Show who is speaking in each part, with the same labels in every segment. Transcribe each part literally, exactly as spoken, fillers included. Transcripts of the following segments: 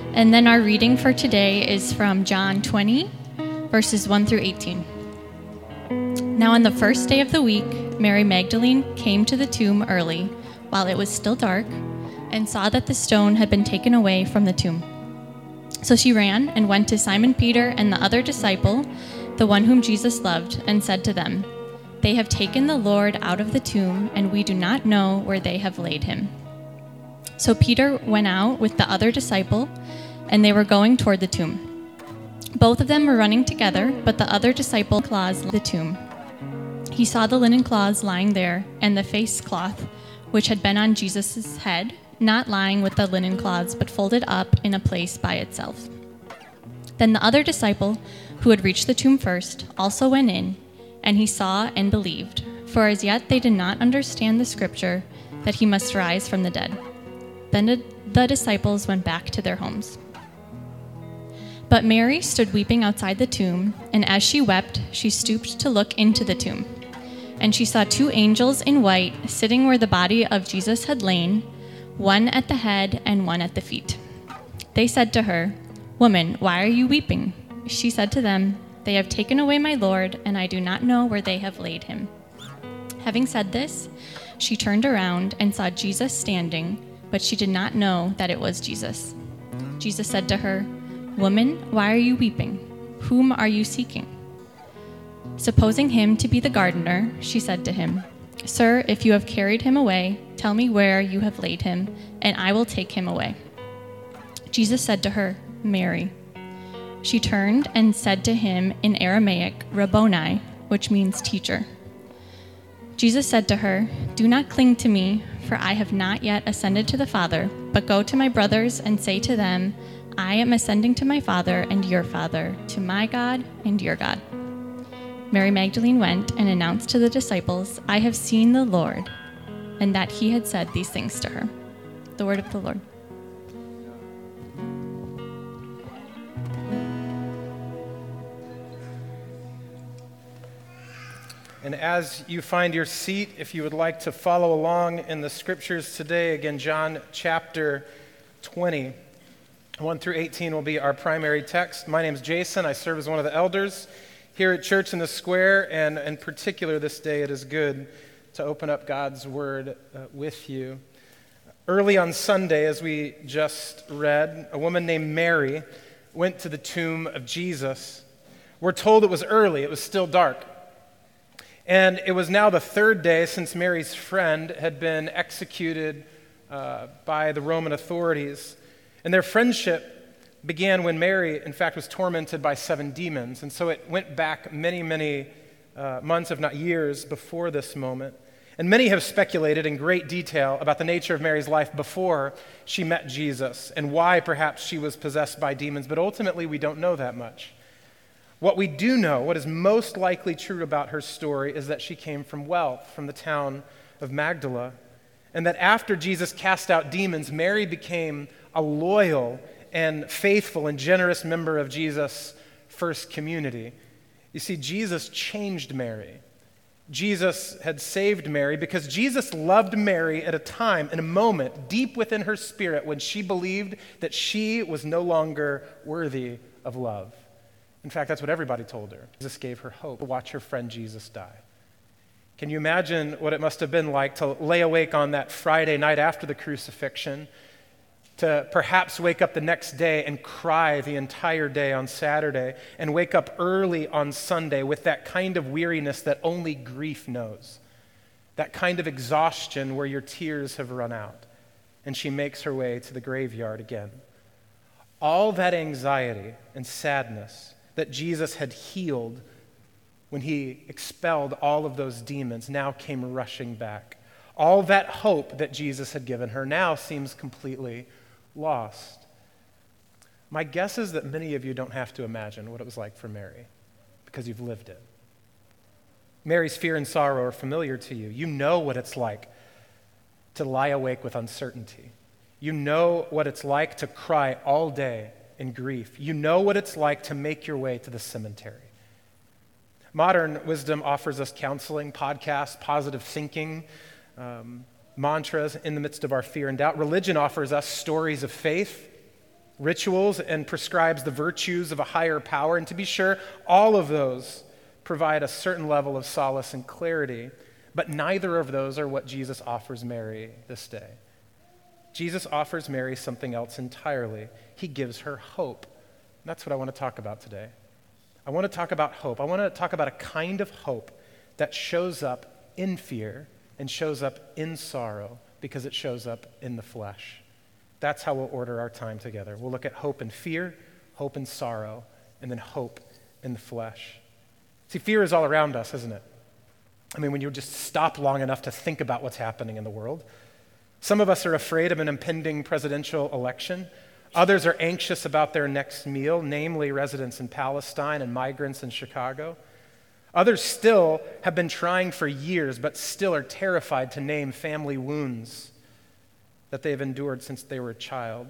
Speaker 1: And then our reading for today is from John twenty, verses one through eighteen. Now on the first day of the week, Mary Magdalene came to the tomb early, while it was still dark, and saw that the stone had been taken away from the tomb. So she ran and went to Simon Peter and the other disciple, the one whom Jesus loved, and said to them, "They have taken the Lord out of the tomb, and we do not know where they have laid him." So Peter went out with the other disciple, and they were going toward the tomb. Both of them were running together, but the other disciple closed the tomb. He saw the linen cloths lying there, and the face cloth, which had been on Jesus' head, not lying with the linen cloths, but folded up in a place by itself. Then the other disciple, who had reached the tomb first, also went in, and he saw and believed, for as yet they did not understand the scripture that he must rise from the dead. Then the disciples went back to their homes. But Mary stood weeping outside the tomb, and as she wept, she stooped to look into the tomb. And she saw two angels in white sitting where the body of Jesus had lain, one at the head and one at the feet. They said to her, "Woman, why are you weeping?" She said to them, "They have taken away my Lord, and I do not know where they have laid him." Having said this, she turned around and saw Jesus standing, but she did not know that it was Jesus. Jesus said to her, "Woman, why are you weeping? Whom are you seeking?" Supposing him to be the gardener, she said to him, "Sir, if you have carried him away, tell me where you have laid him, and I will take him away." Jesus said to her, "Mary." She turned and said to him in Aramaic, "Rabboni," which means teacher. Jesus said to her, "Do not cling to me, for I have not yet ascended to the Father, but go to my brothers and say to them, I am ascending to my Father and your Father, to my God and your God." Mary Magdalene went and announced to the disciples, "I have seen the Lord," and that he had said these things to her. The word of the Lord.
Speaker 2: And as you find your seat, if you would like to follow along in the scriptures today, again, John chapter twenty, one through eighteen will be our primary text. My name is Jason. I serve as one of the elders here at Church in the Square, and in particular this day it is good to open up God's Word uh, with you. Early on Sunday, as we just read, a woman named Mary went to the tomb of Jesus. We're told it was early, it was still dark. And it was now the third day since Mary's friend had been executed uh, by the Roman authorities. And their friendship began when Mary, in fact, was tormented by seven demons. And so it went back many, many uh, months, if not years, before this moment. And many have speculated in great detail about the nature of Mary's life before she met Jesus and why perhaps she was possessed by demons. But ultimately, we don't know that much. What we do know, what is most likely true about her story, is that she came from wealth, from the town of Magdala, and that after Jesus cast out demons, Mary became a loyal and faithful and generous member of Jesus' first community. You see, Jesus changed Mary. Jesus had saved Mary because Jesus loved Mary at a time, in a moment, deep within her spirit when she believed that she was no longer worthy of love. In fact, that's what everybody told her. Jesus gave her hope to watch her friend Jesus die. Can you imagine what it must have been like to lay awake on that Friday night after the crucifixion, to perhaps wake up the next day and cry the entire day on Saturday, and wake up early on Sunday with that kind of weariness that only grief knows, that kind of exhaustion where your tears have run out, and she makes her way to the graveyard again. All that anxiety and sadness that Jesus had healed when he expelled all of those demons now came rushing back. All that hope that Jesus had given her now seems completely lost. My guess is that many of you don't have to imagine what it was like for Mary because you've lived it. Mary's fear and sorrow are familiar to you. You know what it's like to lie awake with uncertainty. You know what it's like to cry all day in grief. You know what it's like to make your way to the cemetery. Modern wisdom offers us counseling, podcasts, positive thinking, um, mantras in the midst of our fear and doubt. Religion offers us stories of faith rituals and prescribes the virtues of a higher power. And to be sure, all of those provide a certain level of solace and clarity, but neither of those are what Jesus offers Mary this day. Jesus offers Mary something else entirely. He gives her hope. And that's what I want to talk about today. I want to talk about hope. I want to talk about a kind of hope that shows up in fear and shows up in sorrow because it shows up in the flesh. That's how we'll order our time together. We'll look at hope in fear, hope in sorrow, and then hope in the flesh. See, fear is all around us, isn't it? I mean, when you just stop long enough to think about what's happening in the world. Some of us are afraid of an impending presidential election. Others are anxious about their next meal, namely residents in Palestine and migrants in Chicago. Others still have been trying for years, but still are terrified to name family wounds that they have endured since they were a child.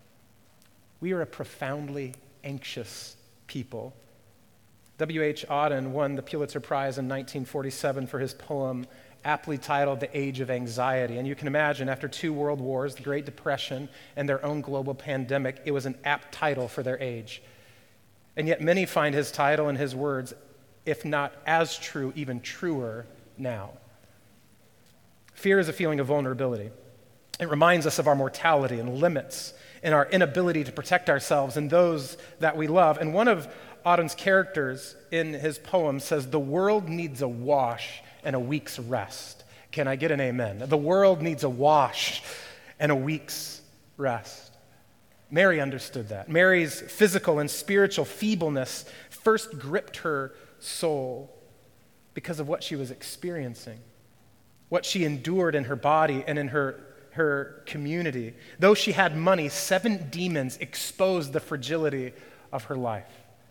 Speaker 2: We are a profoundly anxious people. W H Auden won the Pulitzer Prize in nineteen forty-seven for his poem aptly titled The Age of Anxiety. And you can imagine, after two world wars, the Great Depression, and their own global pandemic, it was an apt title for their age. And yet many find his title and his words, if not as true, even truer now. Fear is a feeling of vulnerability. It reminds us of our mortality and limits and our inability to protect ourselves and those that we love. And one of Auden's characters in his poem says, "The world needs a wash and a week's rest." Can I get an amen? The world needs a wash and a week's rest. Mary understood that. Mary's physical and spiritual feebleness first gripped her soul because of what she was experiencing, what she endured in her body and in her, her community. Though she had money, seven demons exposed the fragility of her life.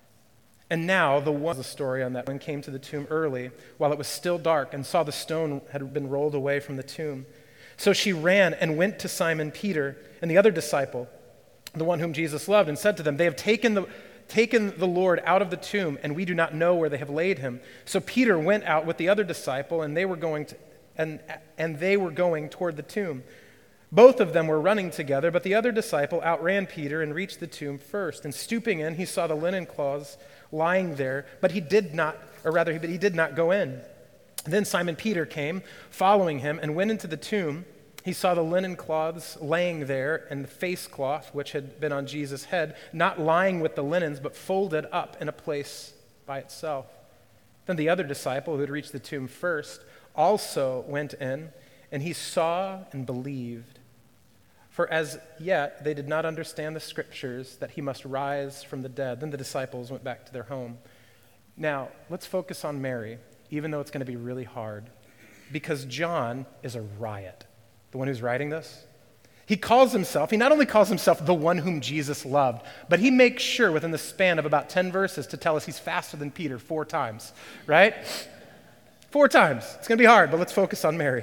Speaker 2: And now the one the story on that one came to the tomb early while it was still dark and saw the stone had been rolled away from the tomb. So she ran and went to Simon Peter and the other disciple, the one whom Jesus loved, and said to them, "They have taken the taken the Lord out of the tomb, and we do not know where they have laid him." So Peter went out with the other disciple, and they were going to, and and they were going toward the tomb. Both of them were running together, but the other disciple outran Peter and reached the tomb first. And stooping in, he saw the linen cloths lying there, but he did not, or rather, he, he did not go in. And then Simon Peter came, following him, and went into the tomb. He saw the linen cloths laying there, and the face cloth, which had been on Jesus' head, not lying with the linens, but folded up in a place by itself. Then the other disciple, who had reached the tomb first, also went in, and he saw and believed. For as yet they did not understand the scriptures that he must rise from the dead. Then the disciples went back to their home. Now, let's focus on Mary, even though it's going to be really hard, because John is a riot, the one who's writing this. He calls himself, he not only calls himself the one whom Jesus loved, but he makes sure within the span of about ten verses to tell us he's faster than Peter four times, right? Four times. It's going to be hard, but let's focus on Mary.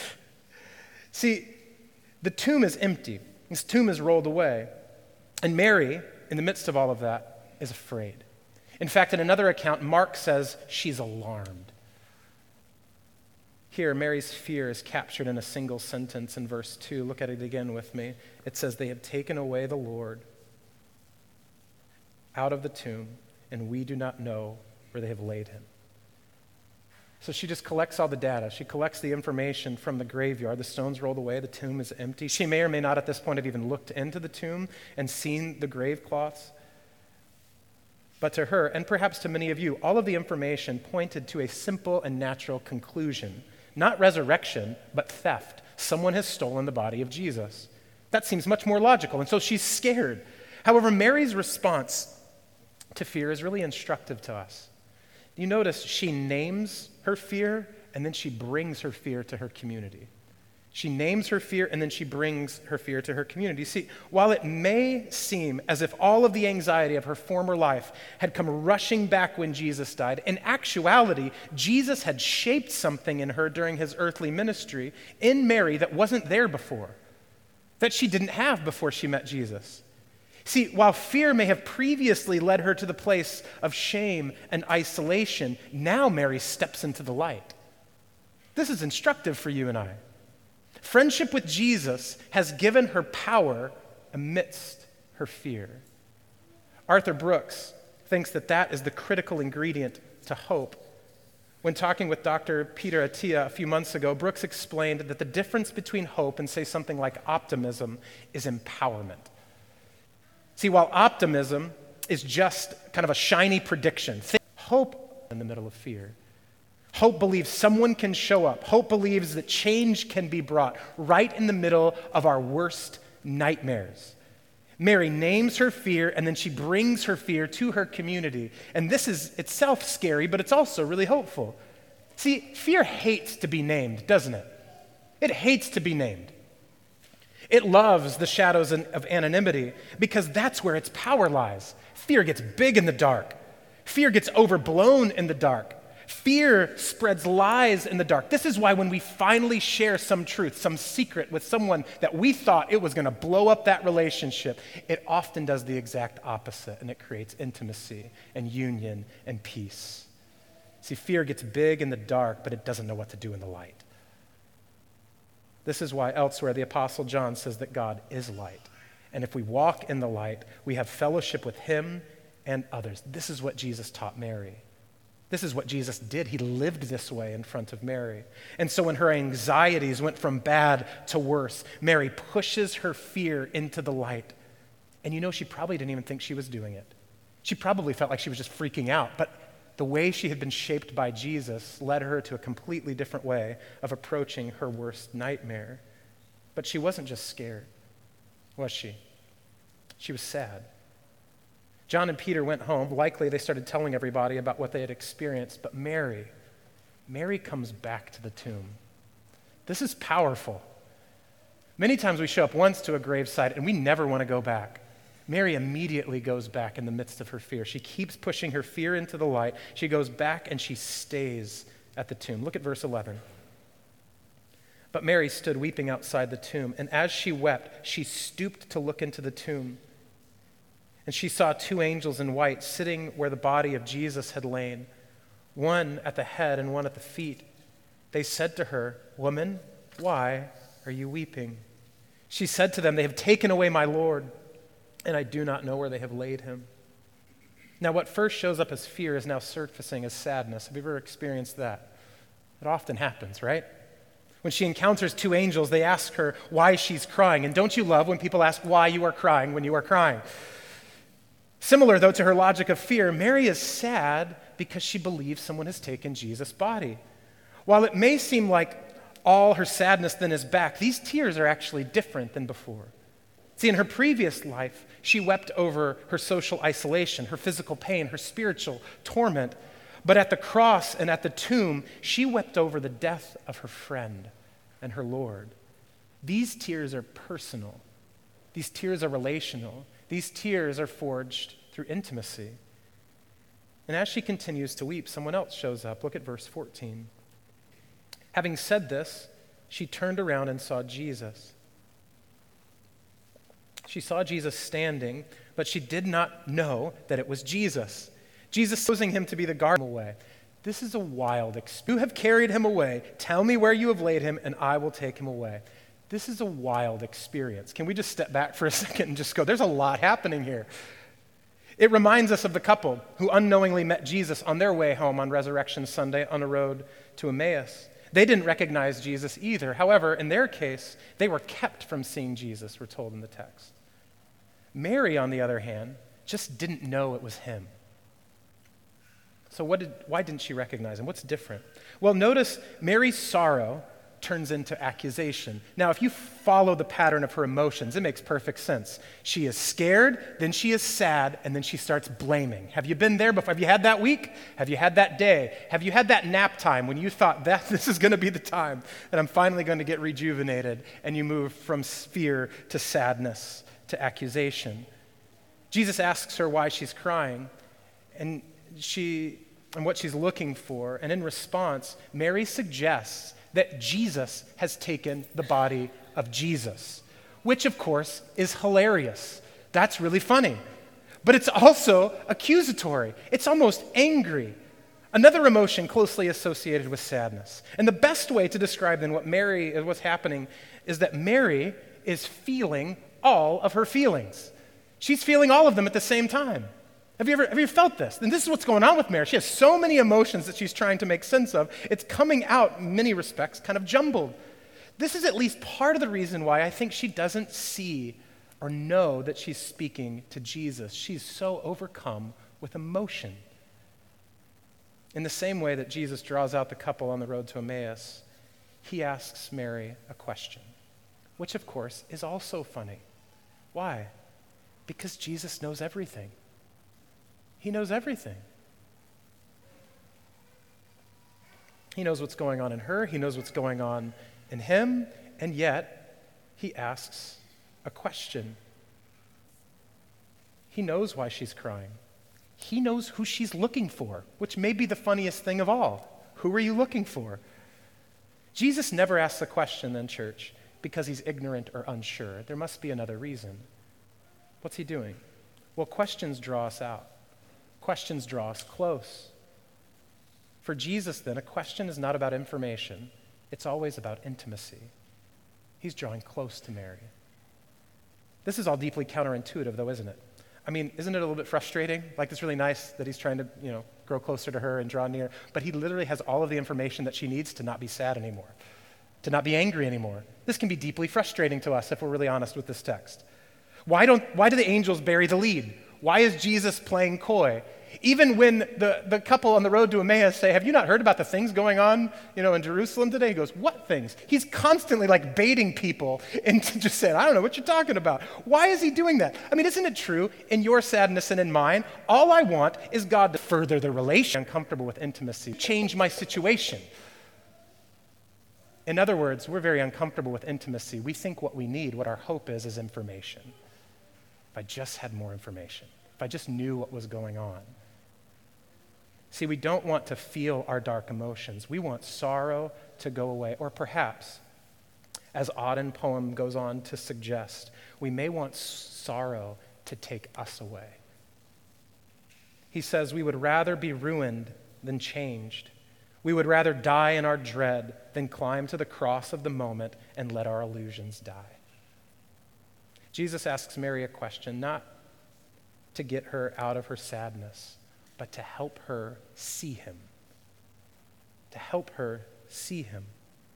Speaker 2: See, the tomb is empty. This tomb is rolled away. And Mary, in the midst of all of that, is afraid. In fact, in another account, Mark says she's alarmed. Here, Mary's fear is captured in a single sentence in verse two. Look at it again with me. It says, "They have taken away the Lord out of the tomb, and we do not know where they have laid him." So she just collects all the data. She collects the information from the graveyard. The stone's rolled away. The tomb is empty. She may or may not at this point have even looked into the tomb and seen the grave cloths. But to her, and perhaps to many of you, all of the information pointed to a simple and natural conclusion. Not resurrection, but theft. Someone has stolen the body of Jesus. That seems much more logical, and so she's scared. However, Mary's response to fear is really instructive to us. You notice she names her fear, and then she brings her fear to her community. She names her fear, and then she brings her fear to her community. See, while it may seem as if all of the anxiety of her former life had come rushing back when Jesus died, in actuality, Jesus had shaped something in her during his earthly ministry in Mary that wasn't there before, that she didn't have before she met Jesus. See, while fear may have previously led her to the place of shame and isolation, now Mary steps into the light. This is instructive for you and I. Friendship with Jesus has given her power amidst her fear. Arthur Brooks thinks that that is the critical ingredient to hope. When talking with Doctor Peter Attia a few months ago, Brooks explained that the difference between hope and, say, something like optimism is empowerment. See, while optimism is just kind of a shiny prediction, hope in the middle of fear. Hope believes someone can show up. Hope believes that change can be brought right in the middle of our worst nightmares. Mary names her fear, and then she brings her fear to her community. And this is itself scary, but it's also really hopeful. See, fear hates to be named, doesn't it? It hates to be named. It loves the shadows of anonymity because that's where its power lies. Fear gets big in the dark. Fear gets overblown in the dark. Fear spreads lies in the dark. This is why when we finally share some truth, some secret with someone that we thought it was going to blow up that relationship, it often does the exact opposite, and it creates intimacy and union and peace. See, fear gets big in the dark, but it doesn't know what to do in the light. This is why elsewhere the Apostle John says that God is light. And if we walk in the light, we have fellowship with him and others. This is what Jesus taught Mary. This is what Jesus did. He lived this way in front of Mary. And so when her anxieties went from bad to worse, Mary pushes her fear into the light. And you know, she probably didn't even think she was doing it. She probably felt like she was just freaking out. But the way she had been shaped by Jesus led her to a completely different way of approaching her worst nightmare. But she wasn't just scared, was she? She was sad. John and Peter went home. Likely they started telling everybody about what they had experienced. But Mary, Mary comes back to the tomb. This is powerful. Many times we show up once to a gravesite and we never want to go back. Mary immediately goes back in the midst of her fear. She keeps pushing her fear into the light. She goes back and she stays at the tomb. Look at verse eleven. But Mary stood weeping outside the tomb, and as she wept, she stooped to look into the tomb. And she saw two angels in white sitting where the body of Jesus had lain, one at the head and one at the feet. They said to her, "Woman, why are you weeping?" She said to them, "They have taken away my Lord, and I do not know where they have laid him." Now, what first shows up as fear is now surfacing as sadness. Have you ever experienced that? It often happens, right? When she encounters two angels, they ask her why she's crying. And don't you love when people ask why you are crying when you are crying? Similar, though, to her logic of fear, Mary is sad because she believes someone has taken Jesus' body. While it may seem like all her sadness then is back, these tears are actually different than before. See, in her previous life, she wept over her social isolation, her physical pain, her spiritual torment. But at the cross and at the tomb, she wept over the death of her friend and her Lord. These tears are personal. These tears are relational. These tears are forged through intimacy. And as she continues to weep, someone else shows up. Look at verse fourteen. Having said this, she turned around and saw Jesus. She saw Jesus standing, but she did not know that it was Jesus. Jesus supposing him to be the guard away. This is a wild experience. You have carried him away. Tell me where you have laid him, and I will take him away. This is a wild experience. Can we just step back for a second and just go, there's a lot happening here. It reminds us of the couple who unknowingly met Jesus on their way home on Resurrection Sunday on a road to Emmaus. They didn't recognize Jesus either. However, in their case, they were kept from seeing Jesus, we're told in the text. Mary, on the other hand, just didn't know it was him. So what did, why didn't she recognize him? What's different? Well, notice Mary's sorrow turns into accusation. Now, if you follow the pattern of her emotions, it makes perfect sense. She is scared, then she is sad, and then she starts blaming. Have you been there before? Have you had that week? Have you had that day? Have you had that nap time when you thought that this is going to be the time that I'm finally going to get rejuvenated, and you move from fear to sadness to accusation? Jesus asks her why she's crying, and she and what she's looking for, and in response, Mary suggests that Jesus has taken the body of Jesus, which of course is hilarious. That's really funny. But it's also accusatory. It's almost angry. Another emotion closely associated with sadness. And the best way to describe then what Mary, what's happening, is that Mary is feeling all of her feelings. She's feeling all of them at the same time. Have you ever, have you ever felt this? And this is what's going on with Mary. She has so many emotions that she's trying to make sense of. It's coming out, in many respects, kind of jumbled. This is at least part of the reason why I think she doesn't see or know that she's speaking to Jesus. She's so overcome with emotion. In the same way that Jesus draws out the couple on the road to Emmaus, he asks Mary a question, which of course is also funny. Why? Because Jesus knows everything. He knows everything. He knows what's going on in her. He knows what's going on in him. And yet, he asks a question. He knows why she's crying. He knows who she's looking for, which may be the funniest thing of all. Who are you looking for? Jesus never asks a question then, church, because he's ignorant or unsure. There must be another reason. What's he doing? Well, questions draw us out. Questions draw us close. For Jesus, then, a question is not about information. It's always about intimacy. He's drawing close to Mary. This is all deeply counterintuitive, though, isn't it? I mean, isn't it a little bit frustrating? Like, it's really nice that he's trying to, you know, grow closer to her and draw near, but he literally has all of the information that she needs to not be sad anymore, to not be angry anymore. This can be deeply frustrating to us if we're really honest with this text. Why don't, why do the angels bury the lead? Why is Jesus playing coy? Even when the, the couple on the road to Emmaus say, have you not heard about the things going on, you know, in Jerusalem today? He goes, what things? He's constantly like baiting people into just saying, I don't know what you're talking about. Why is he doing that? I mean, isn't it true in your sadness and in mine? All I want is God to further the relation. I'm comfortable with intimacy, change my situation. In other words, we're very uncomfortable with intimacy. We think what we need, what our hope is, is information. If I just had more information, if I just knew what was going on. See, we don't want to feel our dark emotions. We want sorrow to go away. Or perhaps, as Auden poem goes on to suggest, we may want sorrow to take us away. He says we would rather be ruined than changed. We would rather die in our dread than climb to the cross of the moment and let our illusions die. Jesus asks Mary a question, not to get her out of her sadness, but to help her see him. To help her see him.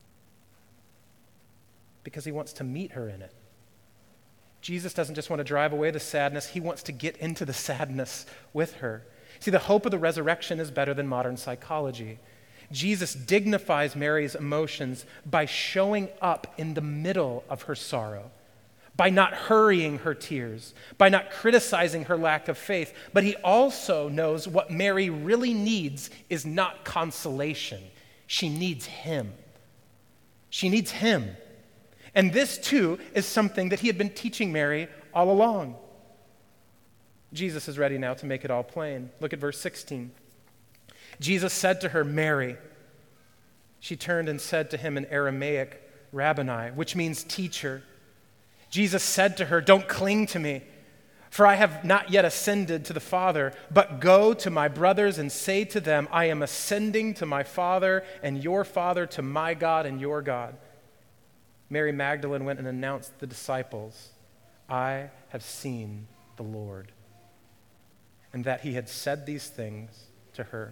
Speaker 2: Because he wants to meet her in it. Jesus doesn't just want to drive away the sadness, he wants to get into the sadness with her. See, the hope of the resurrection is better than modern psychology. Jesus dignifies Mary's emotions by showing up in the middle of her sorrow, by not hurrying her tears, by not criticizing her lack of faith. But he also knows what Mary really needs is not consolation. She needs him. She needs him. And this, too, is something that he had been teaching Mary all along. Jesus is ready now to make it all plain. Look at verse sixteen. Jesus said to her, Mary. She turned and said to him in Aramaic, Rabboni, which means teacher. Jesus said to her, don't cling to me, for I have not yet ascended to the Father, but go to my brothers and say to them, I am ascending to my Father and your Father, to my God and your God. Mary Magdalene went and announced to the disciples, I have seen the Lord, and that he had said these things to her.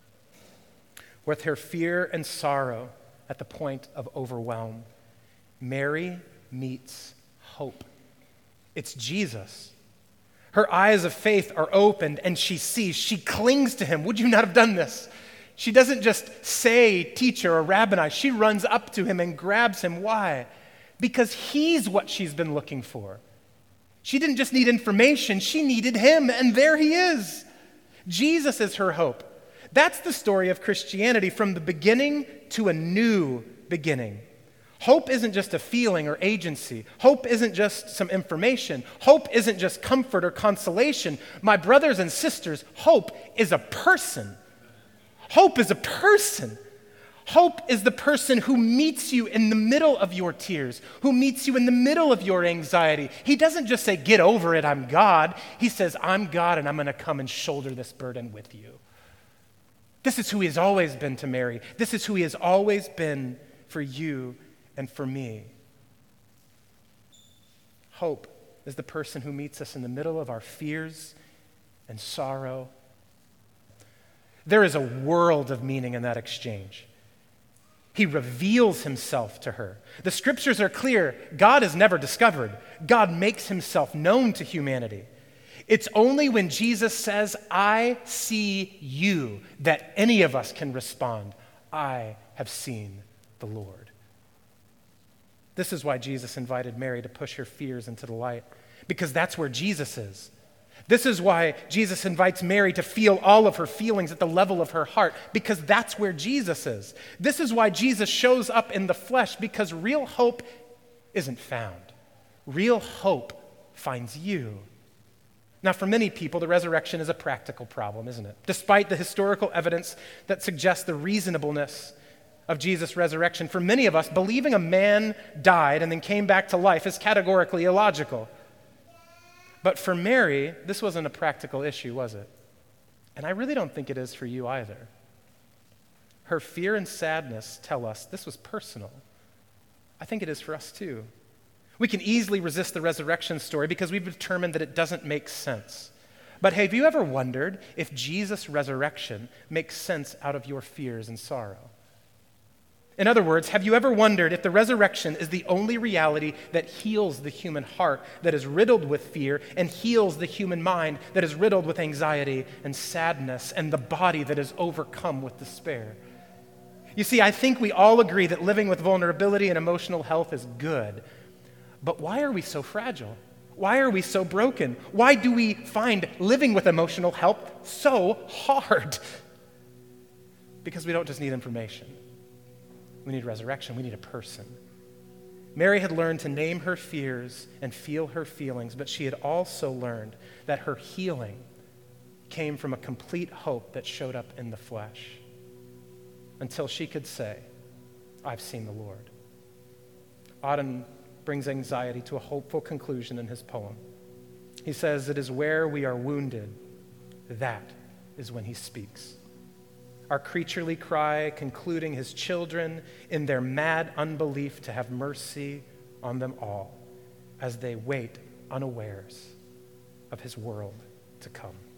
Speaker 2: With her fear and sorrow at the point of overwhelm, Mary meets hope. It's Jesus. Her eyes of faith are opened and she sees. She clings to him. Would you not have done this? She doesn't just say teacher or rabboni. She runs up to him and grabs him. Why? Because he's what she's been looking for. She didn't just need information. She needed him, and there he is. Jesus is her hope. That's the story of Christianity, from the beginning to a new beginning. Hope isn't just a feeling or agency. Hope isn't just some information. Hope isn't just comfort or consolation. My brothers and sisters, hope is a person. Hope is a person. Hope is the person who meets you in the middle of your tears, who meets you in the middle of your anxiety. He doesn't just say, get over it, I'm God. He says, I'm God and I'm going to come and shoulder this burden with you. This is who he has always been to Mary. This is who he has always been for you and for me. Hope is the person who meets us in the middle of our fears and sorrow. There is a world of meaning in that exchange. He reveals himself to her. The scriptures are clear. God is never discovered. God makes himself known to humanity. It's only when Jesus says, I see you, that any of us can respond, I have seen the Lord. This is why Jesus invited Mary to push her fears into the light, because that's where Jesus is. This is why Jesus invites Mary to feel all of her feelings at the level of her heart, because that's where Jesus is. This is why Jesus shows up in the flesh, because real hope isn't found. Real hope finds you. Now, for many people, the resurrection is a practical problem, isn't it? Despite the historical evidence that suggests the reasonableness of Jesus' resurrection, for many of us, believing a man died and then came back to life is categorically illogical. But for Mary, this wasn't a practical issue, was it? And I really don't think it is for you either. Her fear and sadness tell us this was personal. I think it is for us too. We can easily resist the resurrection story because we've determined that it doesn't make sense. But have you ever wondered if Jesus' resurrection makes sense out of your fears and sorrow? In other words, have you ever wondered if the resurrection is the only reality that heals the human heart that is riddled with fear and heals the human mind that is riddled with anxiety and sadness and the body that is overcome with despair? You see, I think we all agree that living with vulnerability and emotional health is good. But why are we so fragile? Why are we so broken? Why do we find living with emotional health so hard? Because we don't just need information. We need resurrection. We need a person. Mary had learned to name her fears and feel her feelings, but she had also learned that her healing came from a complete hope that showed up in the flesh until she could say, I've seen the Lord. Auden brings anxiety to a hopeful conclusion in his poem. He says, it is where we are wounded, that is when he speaks. Our creaturely cry, concluding his children in their mad unbelief to have mercy on them all as they wait unawares of his world to come.